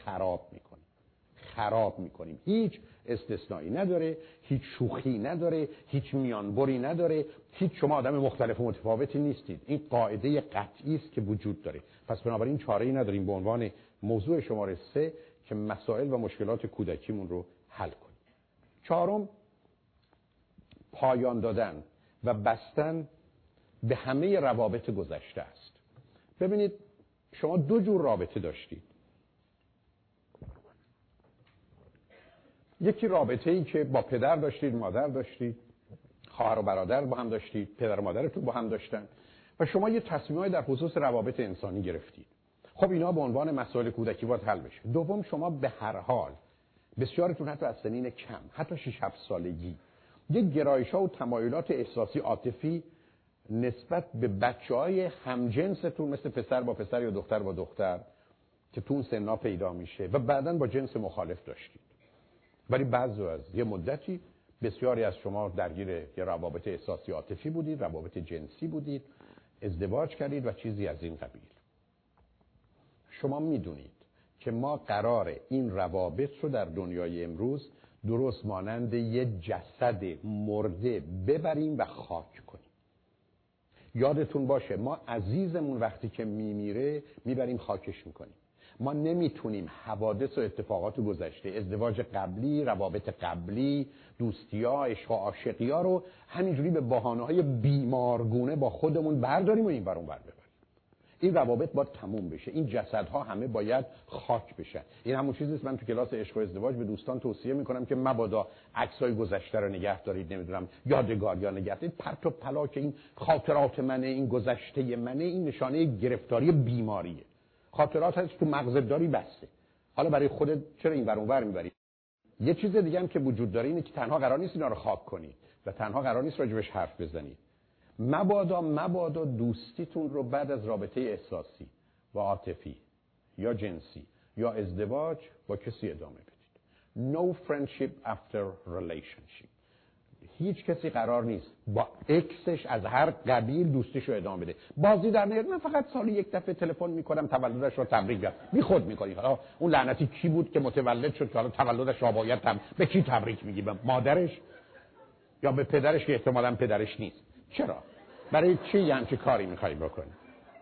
خراب میکنیم. هیچ استثنایی نداره، هیچ شوخی نداره، هیچ میانبری نداره، هیچ شما آدم مختلف و متفاوتی نیستید. این قاعده قطعی است که وجود داره. پس بنابراین چاره‌ای نداریم به عنوان موضوع شماره 3 که مسائل و مشکلات کودکیمون رو حل کنیم. 4، پایان دادن و بستن به همه روابط گذشته است. ببینید شما 2 جور رابطه داشتید. یکی رابطه‌ای که با پدر داشتید، مادر داشتید، خواهر و برادر با هم داشتید، پدر و مادرتون با هم داشتن و شما یه تصمیمایی در خصوص روابط انسانی گرفتید. خب اینا به عنوان مسائل کودکی باید حل بشه. دوم، شما به هر حال بسیارتون حتی از سنین کم، حتی 6-7 سالگی، یک گرایش‌ها و تمایلات احساسی عاطفی نسبت به بچه‌های همجنستون مثل پسر با پسر یا دختر با دختر که تو اون سن‌ها پیدا میشه و بعداً با جنس مخالف داشتید. ولی بعضی از یه مدتی بسیاری از شما درگیر یه روابط احساسی عاطفی بودید، روابط جنسی بودید، ازدواج کردید و چیزی از این قبیل. شما میدونید که ما قرار این روابط رو در دنیای امروز درست مانند یه جسد مرده ببریم و خاک کنیم. یادتون باشه ما عزیزمون وقتی که میمیره میبریم خاکش میکنیم. ما نمیتونیم حوادث و اتفاقات گذشته، ازدواج قبلی، روابط قبلی، دوستی‌ها، عشق و عاشقی‌ها رو همینجوری به بهانه‌های بیمارگونه با خودمون برداریم و این ور اون ور ببریم. این روابط باید تموم بشه. این جسدها همه باید خاک بشن. این همون چیزی است من تو کلاس عشق و ازدواج به دوستان توصیه میکنم که مبادا عکسای گذشته رو نگه دارید، نمیدونم یادگاری‌ها نگه دارید. پرت و پلا که این خاطرات منه، این گذشته منه، این نشانه گرفتاری بیماریه. خاطرات هست تو مغزت داری بسته. حالا برای خودت چرا این ور اون ور میبری؟ یه چیز دیگه هم که وجود داره اینه که تنها قرار نیست اینا رو خاک کنید و تنها قرار نیست راجبش حرف بزنید. مبادا دوستیتون رو بعد از رابطه احساسی و عاطفی یا جنسی یا ازدواج با کسی ادامه بدید. No friendship after relationship. هیچ کسی قرار نیست با اکسش از هر قبیل دوستیشو ادامه بده. بازی در میاد. من فقط سالی یک دفعه تلفن میکنم تولدش رو تبریک بگم. بی خود میکنی. حالا اون لعنتی کی بود که متولد شد که حالا تولدش رو باید به کی تبریک میگی؟ به مادرش یا به پدرش که احتمالاً پدرش نیست؟ چرا؟ برای چی همچین کاری میخوای بکنی؟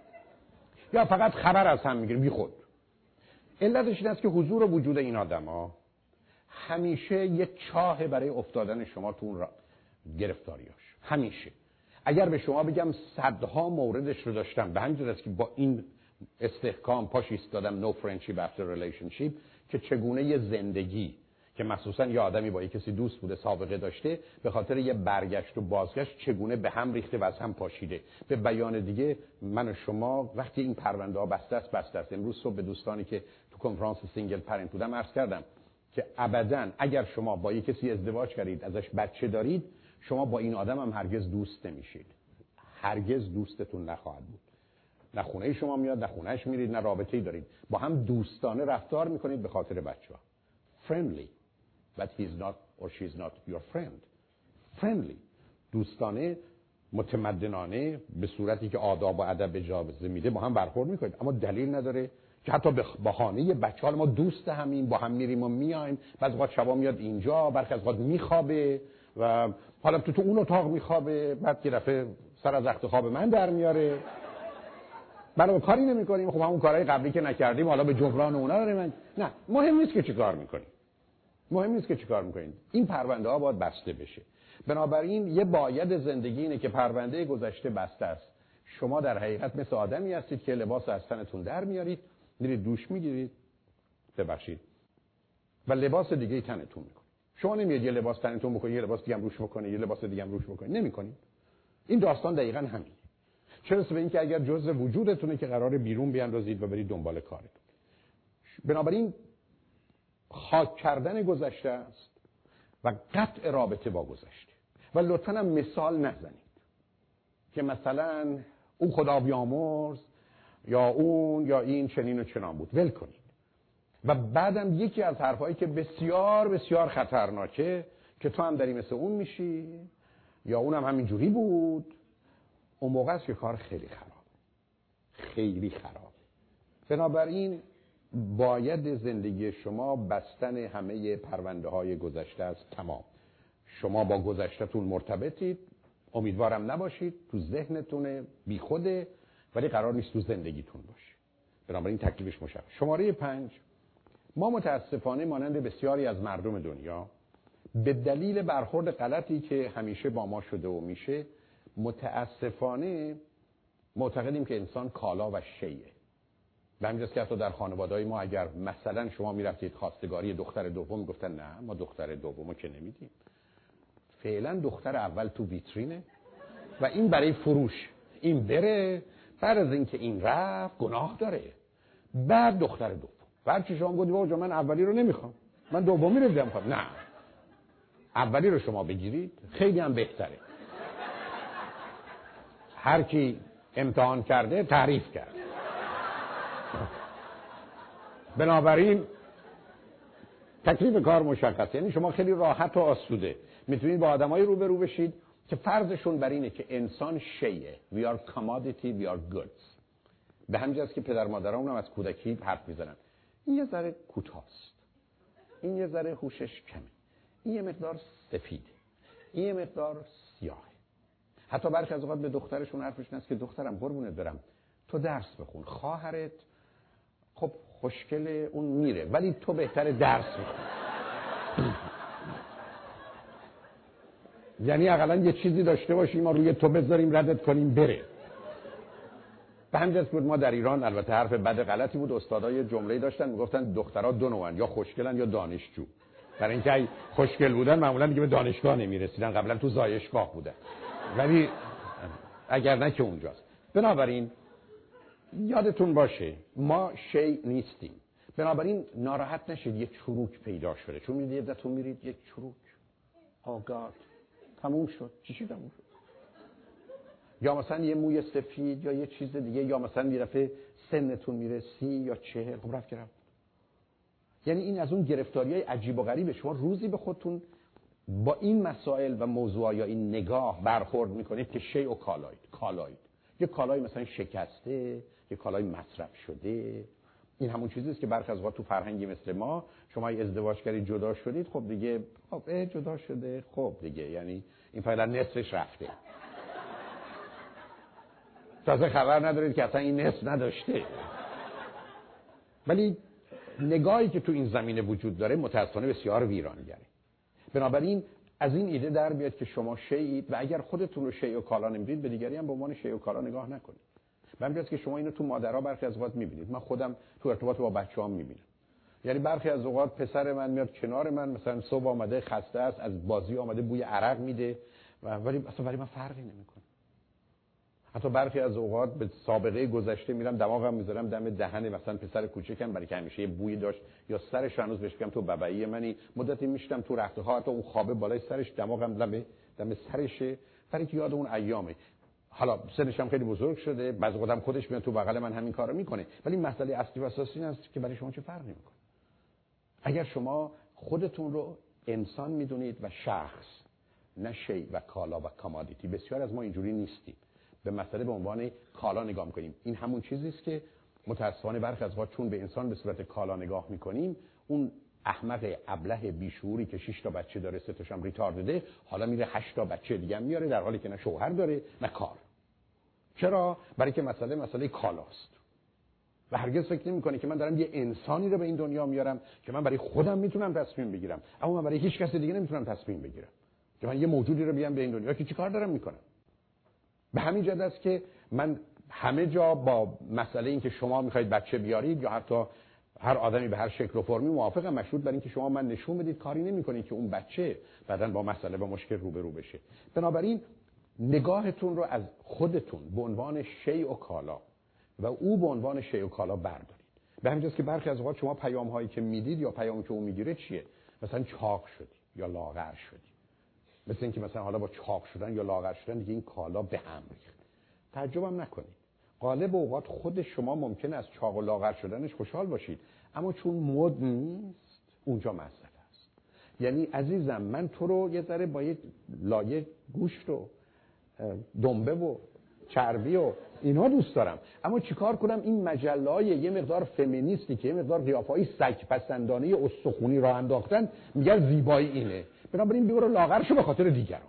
یا فقط خبر از هم میگیری بی خود. علتش این است که حضور و وجود این آدما همیشه یه چاه برای افتادن شما تو اون گرفتاریاش. همیشه. اگر به شما بگم صدها موردش رو داشتم، به همین جهت است که با این استحکام پاش ایستادم no friendship after relationship که چگونه یه زندگی که مخصوصا یه آدمی با یه کسی دوست بوده، سابقه داشته، به خاطر یه برگشت و بازگشت چگونه به هم ریخته و از هم پاشیده. به بیان دیگه من و شما وقتی این پرونده ها بسته است. امروز صبح به دوستانی که تو کنفرانس سینگل پرنت بودم عرض کردم که ابداً اگر شما با یه کسی ازدواج کردید، ازش بچه دارید، شما با این آدم هم هرگز دوست نمیشید. هرگز دوستتون نخواهد بود. نه خونه شما میاد، نه خونهش میرید، نه رابطه‌ای دارید. با هم دوستانه رفتار میکنید به خاطر بچه‌ها. friendly but he's not or she's not your friend. friendly، دوستانه، متمدنانه، به صورتی که آداب و ادب اجازه میده با هم برخورد میکنید. اما دلیل نداره که حتی به بهانه بچه‌ها ما دوست همیم، با هم میریم و میایم، بعضی وقت شبا میاد اینجا، برخی از وقت میخوابه و حالا تو اون اتاق میخوابه، بعد یه دفعه سر از رخت خواب من در میاره. برای کاری نمی‌کنیم، خب همون کارهای قبلی که نکردیم حالا به جبران اونا داریم. نه، مهم نیست که چیکار می‌کنیم. مهم نیست که چیکار می‌کنید. این پرونده ها باید بسته بشه. بنابراین یه باید زندگی اینه که پرونده گذشته بسته است. شما در حقیقت مثل آدمی هستید که لباس از تنتون در میارید، میرید دوش میگیرید، ببخشید، و لباس دیگه تنتون میکنید. شما نمیاد یه لباس تنتون بکنید، یه لباس دیگه هم روش بکنید، یه لباس دیگه هم روش بکنید. نمی‌کنید. این داستان دقیقاً همینه. چرا به این که اگر جزء وجودتونه که قراره بیرون بیاندازید و برید دنبال کارتون. بنابراین خاک کردن گذشته است و قطع رابطه با گذشته. و لطفاً هم مثال نزنید که مثلا اون خدا بیامرز یا اون یا این چنین و چنان بود. ول کنید. و بعدم یکی از حرفایی که بسیار بسیار خطرناکه که تو هم داری مثل اون میشی یا اونم همینجوری بود، اون موقع است که کار خیلی خیلی خراب. بنابراین باید زندگی شما بستن همه پرونده های گذشته است. تمام. شما با گذشته‌تون مرتبطید، امیدوارم نباشید، تو ذهنتونه، بیخوده، ولی قرار نیست تو زندگیتون باشه. بنابراین تکلیفش مشخص. شماره 5، ما متاسفانه مانند بسیاری از مردم دنیا به دلیل برخورد غلطی که همیشه با ما شده و میشه، متاسفانه معتقدیم که انسان کالا و شیء. به همین جاست که حتی در خانواده‌های ما اگر مثلا شما میرفتید خواستگاری دختر دوم، گفتن نه ما دختر دومو که نمیدیم، فعلا دختر اول تو ویترینه و این برای فروش، این بره، بعد از اینکه این رفت گناه داره، بعد دختر دوم. بعد چی شما گفتید بابا من اولی رو نمیخوام، من دومی رو میخوام. نه، اولی رو شما بگیرید، خیلی هم بهتره. هر کی امتحان کرده تعریف کرد. بنابراین تکلیف کار مشخصه. یعنی شما خیلی راحت و آسوده میتونید با آدمایی روبرو بشید که فرضشون بر اینه که انسان شیء. We are commodity, we are goods. به همین جاست که پدر مادرامون هم از کودکی حرف میزنن. این یه ذره کوتاست، این یه ذره هوشش کمه، این یه مقدار سفیده، این یه مقدار سیاهه. حتی برخی از اوقات به دخترشون حرفش هست که دخترم قربونت برم تو درس بخون، خواهرت خب خوشگله اون میره ولی تو بهتره درس بخون. یعنی حداقل یه چیزی داشته باشیم ما روی تو بذاریم ردت کنیم بره. به همین جهت بود ما در ایران، البته حرف بد غلطی بود، استادای جمله‌ای داشتن میگفتن دخترها دو نوعن، یا خوشگلن یا دانشجو. برای اینکه خوشگل بودن معمولا دیگه به دانشگاه نمیرسیدن، قبلا تو زایشگاه بودن، ولی اگر نه که اونجاست. بنابراین یادتون باشه ما شیء نیستیم. بنابراین ناراحت نشید یه چروک پیدا شده، چون میدید یه دتون میرید یک چروک، آگاد تموم شد. چی تموم شد؟ یا مثلا یه موی سفید یا یه چیز دیگه، یا مثلا یه دفعه سنتون میره 30 یا 40، خب رفت گرفت. یعنی این از اون گرفتاریای عجیب و غریبه. شما روزی به خودتون با این مسائل و موضوع یا این نگاه برخورد میکنید که شیء و کالایید. یه کالای مثلا شکسته، یه کالای مصرف شده. این همون چیزی است که برخی از اوقات تو فرهنگی مثل ما شما ازدواج کردید جدا شدید، خب دیگه خب جدا شده، خب دیگه یعنی این فعلا نصفش رفته. تازه خبر ندارید که اصلا این نصف نداشته. ولی نگاهی که تو این زمینه وجود داره متأسفانه بسیار ویرانگره. بنابراین از این ایده در بیاد که شما شیعید و اگر خودتون رو شیء و کالا نمیدید به دیگری هم به عنوان شیء و کالا نگاه نکنید. من میگم که شما اینو تو مادرها برخی از اوقات میبینید، من خودم تو ارتباط با بچه‌هام میبینم. یعنی برخی از اوقات پسر من میاد کنار من، مثلا صبح آمده خسته است، از بازی آمده بوی عرق میده ولی اصلا برای من فرقی نمیکنه. حتی برخی از اوقات به سابقه گذشته میرم دماغم میذارم دم دهن مثلا پسر کوچکم، برای که همیشه یه بوی داشت، یا سرش هنوز بهش میگم تو ببعی منی، مدتی میشتم تو رختها، حتی اون خوابه بالای سرش دماغم دم سرشه، برای که یاد اون ایامه. حالا سنش هم خیلی بزرگ شده، بعضی وقت هم خودش میاد تو بغل من همین کارو میکنه، ولی مسئله اصلی و اساسی این است که برای شما چه فرقی میکنه. اگر شما خودتون رو انسان میدونید و شخص، نه شی و کالا و کامادیتی، بسیار از ما اینجوری نیستیم، به مسئله به عنوان کالا نگاه میکنیم. این همون چیزی است که متاسفانه برخی از وقت چون به انسان به صورت کالا نگاه میکنیم، اون احمق ابله بیشعوری که 6 تا بچه داره، 3 تاشم ریتاردده، حالا میره 8 تا بچه دیگه میاره، در حالی که نه شوهر داره نه کار. چرا؟ برای که مسئله کالاست و هرگز فکر نمی‌کنه که من دارم یه انسانی رو به این دنیا میارم که من برای خودم میتونم تصمیم بگیرم، اما من برای هیچ کس دیگه نمیتونم تصمیم بگیرم، که من یه موجودی رو بیام به این دنیا که چیکار دارم میکنم. به همین جهت است که من همه جا با مسئله این که شما میخواید بچه بیارید یا حتی هر آدمی به هر شکل و فرمی موافقم، مشروط بر این که شما من نشون بدید کاری نمی‌کنید که اون بچه بعداً با مسئله با مشکل روبرو بشه. بنابراین نگاهتون رو از خودتون به عنوان شی و کالا و او به عنوان شی و کالا بردارید. به همین جاست که برخی از اوقات شما پیام هایی که میدید یا پیامی که اون میگیره چیه؟ مثلا چاق شدی یا لاغر شدی. مثل اینکه مثلا حالا با چاق شدن یا لاغر شدن دیگه این کالا به هم ریخت. تعجبم نکنید. غالب اوقات خود شما ممکنه از چاق و لاغر شدنش خوشحال باشید، اما چون مد نیست اونجا مسئله است. یعنی عزیزم من تو رو یه ذره با یه لایه گوشت و دنبه و چربی و اینا دوست دارم، اما چیکار کنم این مجله‌های یه مقدار فمینیستی که یه مقدار قیافه‌های سگ پسندانه استخونی راه انداختن میگن زیبایی اینه، بنابراین برو لاغر شو به خاطر دیگران.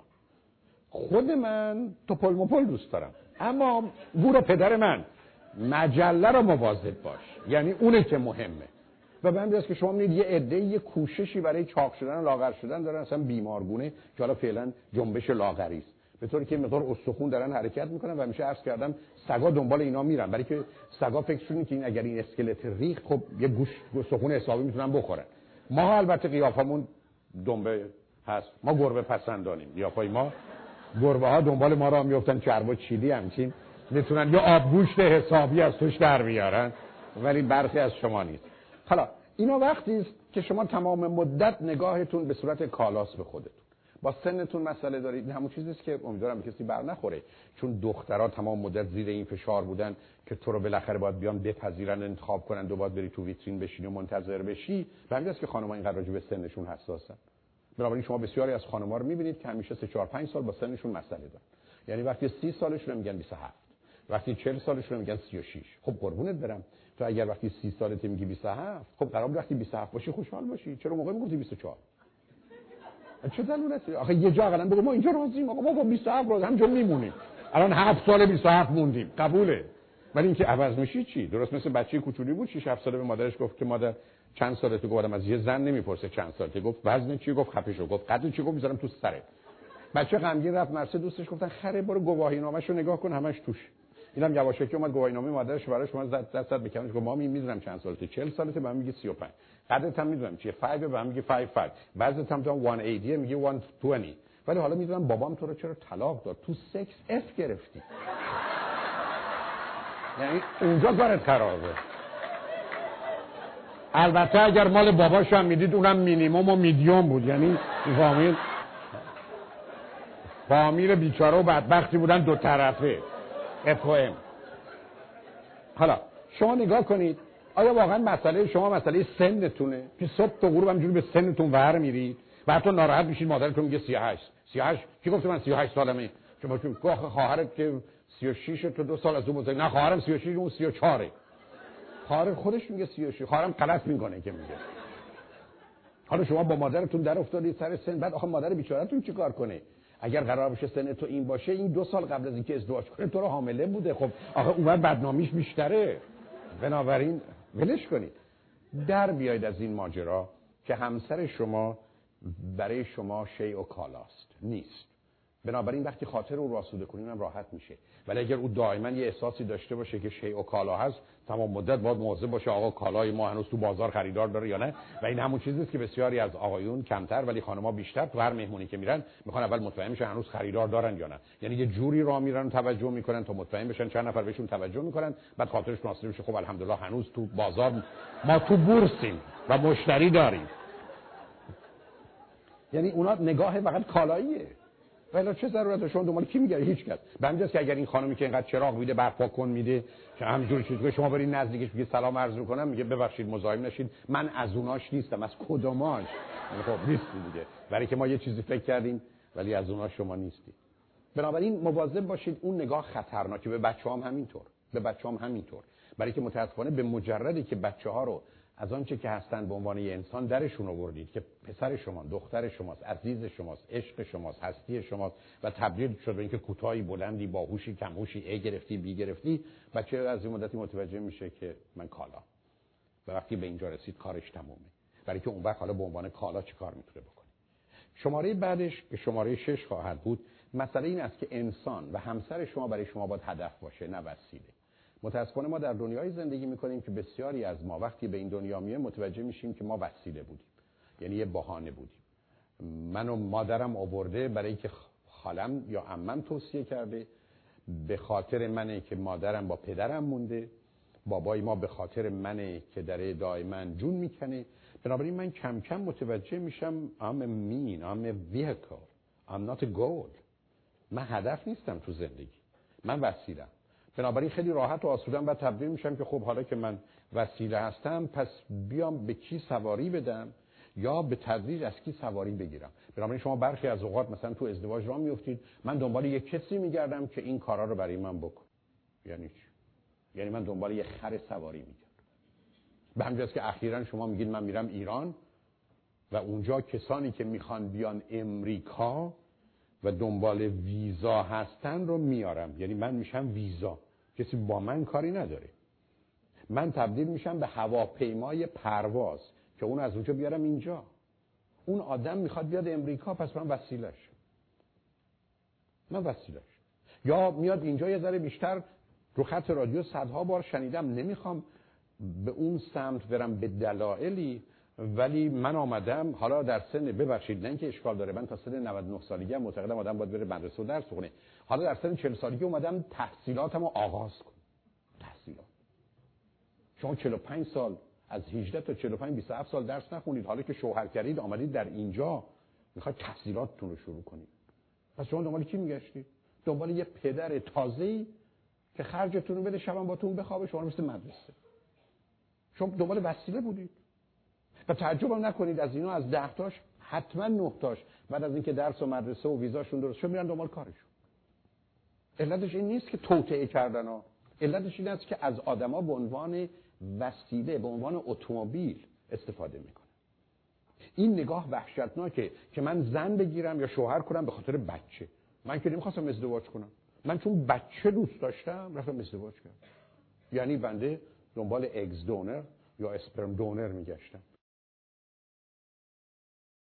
خود من توپل مپل دوست دارم، اما گور پدر من مجله رو مواظب باش، یعنی اونه که مهمه. و به همین جاست که شما می‌بینید یه عده یه کوششی برای چاق شدن و لاغر شدن دارن، اصلا بیمارگونه، که حالا فعلا جنبش لاغری است، به طوری که مقدار استخون دارن حرکت میکنن و همیشه عرض کردم سگا دنبال اینا میرن، برای که سگا فکرشون اینه که این اگر این اسکلت ریخت خب یه گوش استخون حسابی میتونن بخورن. ما البته قیافمون دنبه هست، ما گربه پسندانیم، قیافای ما گربه ها دنبال ما راه میافتن، چرب و چیلی همچین میتونن یه آبگوشت حسابی از توش در بیارن، ولی برخی از شما نیست. حالا اینا وقتی است که شما تمام مدت نگاهتون به صورت کالاست به خودتون. با سنتون مسئله دارید، این همون چیزیه که امیدوارم به کسی بر نخوره، چون دخترها تمام مدت زیر این فشار بودن که تو رو بالاخره باید بیان بپذیرن، انتخاب کنن، دو باید بری تو ویترین بشینی و منتظر بشی. و همین است که خانم‌ها اینقدر راجع به سنشون حساسن. بنابراین شما بسیاری از خانم‌ها رو می‌بینید که همیشه 3 4 5 سال با سنشون مسئله دارن. یعنی وقتی 30 سالشون میگن 27، وقتی 40 سالشون میگن 36. خب قربونت برم، تو اگر وقتی 30 سالت میگی 27، خب قرار بود وقتی 27 باشی خوشحال باشی، چرا موقع میگفتی 24؟ چه دلیلی؟ آخه یه جا اقلا بگو ما اینجا راضییم، آقا ما با 27 راضی همینجا میمونیم، الان 7 سال 27 موندیم، قبوله. ولی اینکه عوض میشی چی؟ درست مثل بچه کوچولی بود 6 7 ساله به مادرش گفت که مادر چند سالته؟ گفتم از یه زن نمیپرسه چند سالته، گفت وزن چی؟ گفت خفه شو. گفت قد چی؟ گفت میذارم تو سرت. بچه غمگین رفت مرسه، دوستش گفتن خره برو گواهی نامه‌شو نگاه کن همش توش. اینم یواشکی اومد گواهی نامه مادرش براش اومد دست بکنش، گفت مامی میدونم چند سالته، 40 سالته، به من میگه 35. قدت هم میدونم چیه، 5 به من میگه 5. وزنت هم تو 180 میگه 120. ولی حالا میدونم بابام تو رو چرا طلاق داد، تو سکس اف گرفتی. یعنی اونجا کارت خرابه. البته اگر مال باباش هم میدید اونم مینیمم و میدیوم بود، یعنی فامیل بیچاره و بدبختی بودن دو طرفه. FOM. حالا شما نگاه کنید، آیا واقعا مسئله شما مسئله سنتونه که صبح تا غروب همینجوری به سنتون ور میرید و حتی ناراحت میشید مادرتون میگه 38 کی گفت من 38 سالمه؟ شما چون خواهرت که 36 تو 2 سال از اون بزرگ، نه خواهرم 36 اون 34. خواهر خودش میگه 36، خواهرم غلط میکنه که میگه. حالا شما با مادرتون در افتادید سر سن، بعد آخه مادر بیچارهتون چیکار کنه؟ اگر قرار باشه سن تو این باشه، این 2 سال قبل از اینکه ازدواج کنه تو رو حامله بوده، خب آخه اون بدنامیش بیشتره. بنابراین ولش کنید، در بیاید از این ماجرا که همسر شما برای شما شیء و کالاست، نیست. بنابراین وقتی خاطر او رو آسوده کنین هم راحت میشه. ولی اگر او دائما یه احساسی داشته باشه که شیء و کالا هست، تمام مدت باید مواظب باشه آقا کالای ما هنوز تو بازار خریدار داره یا نه. و این همون چیزی است که بسیاری از آقایون کمتر ولی خانم‌ها بیشتر تو هر مهمونی که میرن میخوان اول مطمئن بشن هنوز خریدار دارن یا نه. یعنی یه جوری راه میرن و توجه میکنن تا مطمئن بشن چند نفر بهشون توجه میکنن، بعد خاطرشون آسوده بشه خب الحمدلله هنوز تو بازار ما تو بورسیم و مشتری داریم. یعنی اونا نگاه فقط کالاییه. ولی چه ضرورت شما دنبال کی میگردید؟ هیچ کس. به همین جاست که اگر این خانمی که اینقدر چراغ میده برپا کن میده که همینجوری چیزی شما برید نزدیکش میگه سلام عرض میکنم، میگه ببخشید مزاحم نشید من از اوناش نیستم. از کدوماش؟ خب نیستی دیگه، برای که ما یه چیزی فکر کردیم ولی از اوناش شما نیستی. بنابراین مواظب باشید، اون نگاه خطرناکه. به بچه‌هام همینطور، به بچه‌هام همینطور. برای که متأسفانه به مجردی که بچه‌ها رو از آنچه که هستن به عنوان یه انسان درشون آوردید که پسر شما، دختر شماست، عزیز شماست، عشق شماست، هستی شماست و تبدیل شد به اینکه کوتاهی، بلندی، باهوشی، کمهوشی، ای گرفتی، بی گرفتی، بچه از این مدتی متوجه میشه که من کالا. و وقتی به اینجا رسید کارش تمومه. برای که اون وقت حالا به عنوان کالا چه کار میتونه بکنه؟ شماره بعدش که شماره 6 خواهد بود، مسئله این است که انسان و همسر شما برای شما باید هدف باشه، نه وسیله. متاسفانه ما در دنیای زندگی میکنیم که بسیاری از ما وقتی به این دنیا میایم متوجه میشیم که ما وسیله بودیم، یعنی یه بهانه بودیم. منو مادرم آورده برای اینکه خالم یا عمم توصیه کرده، به خاطر منه که مادرم با پدرم مونده، بابای ما به خاطر منه که در دائما جون میکنه. بنابراین من کم کم متوجه میشم I'm a mean, I'm a vehicle, I'm not a goal. من هدف نیستم تو زندگی، من وسیله‌ام. بنابراین خیلی راحت و آسودم و تبدیل میشم که خب حالا که من وسیله هستم پس بیام به کی سواری بدم یا به تدریج از کی سواری بگیرم. بنابراین شما برخی از اوقات مثلا تو ازدواج راه میافتید، من دنبال یک کسی میگردم که این کارا رو برای من بکنه. یعنی چی؟ یعنی من دنبال یه خر سواری میگردم. به همین جاست که اخیراً شما میگید من میرم ایران و اونجا کسانی که میخوان بیان امریکا و دنبال ویزا هستن رو میارم، یعنی من میشم ویزا، کسی با من کاری نداره. من تبدیل میشم به هواپیمای پرواز که اون از اونجا بیارم اینجا. اون آدم میخواد بیاد امریکا، پس من وسیله‌شم. من وسیله‌شم. یا میاد اینجا یه ذره بیشتر رو خط رادیو صدها بار شنیدم، نمیخوام به اون سمت برم به دلایلی، ولی من آمدم حالا در سن، ببخشید نه اینکه اشکال داره، من تا سن 99 سالگی هم معتقدم آدم باید بره مدرسه و درس بخونه. حالا در سن 40 سالگی اومدم تحصیلاتمو آغاز کنم. تحصیلات. شما 45 سال از 18 تا 45 27 سال درس نخونید، حالا که شوهر کردید آمدید در اینجا میخواید تحصیلاتتون رو شروع کنید. پس شما دنبال کی میگشتید؟ دنبال یه پدر تازه‌ای که خرجتون رو بده، شبم باتون بخوابه، شما رو مثل مدرسه. شما دنبال وسیله بودید. و تعجب هم نکنید از اینا، از 10 تاش حتما 9 تاش بعد از اینکه درس و مدرسه و ویزاشون درست شد میرن دنبال کارشون. علتش این نیست که توطئه کردن ها، علتش این است که از آدما به عنوان وسیله، به عنوان اتومبیل استفاده میکنن. این نگاه وحشتناکه که من زن بگیرم یا شوهر کنم به خاطر بچه. من که نمیخواستم ازدواج کنم، من چون بچه دوست داشتم رفتم ازدواج کردم. یعنی بنده دنبال اگز دونر یا اسپرم دونر میگشتم.